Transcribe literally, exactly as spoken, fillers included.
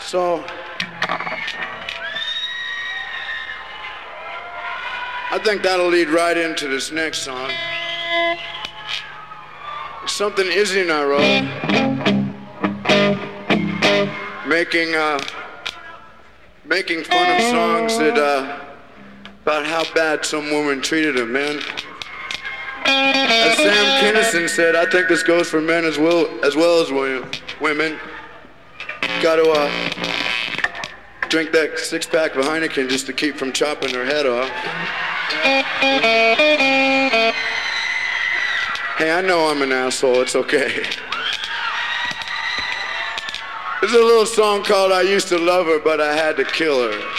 So, I think that'll lead right into this next song. It's something Izzy and I wrote, making uh, making fun of songs that uh, about how bad some woman treated him, man. As Sam Kinison said, I think this goes for men as well as well as women. Got to uh, drink that six-pack of Heineken just to keep from chopping their head off. Hey, I know I'm an asshole, it's okay. There's a little song called I Used to Love Her, But I Had to Kill Her.